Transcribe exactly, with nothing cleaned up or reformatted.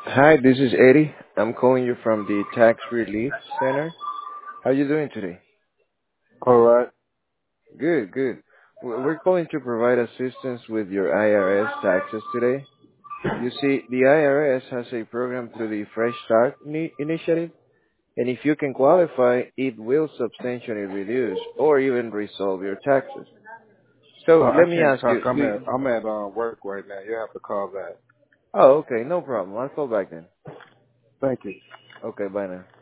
Hi, this is Eddie. I'm calling you from the Tax Relief Center. How you doing today? All right. Good, good. We- We're calling to provide assistance with your I R S taxes today. You see, the I R S has a program through the Fresh Start Ini- Initiative, and if you can qualify, it will substantially reduce or even resolve your taxes. So Uh, I let me can't ask talk. you, I'm do, at I'm at uh, work right now. You have to call back. oh, okay, no problem. I'll call back then. Thank you. Okay, bye now.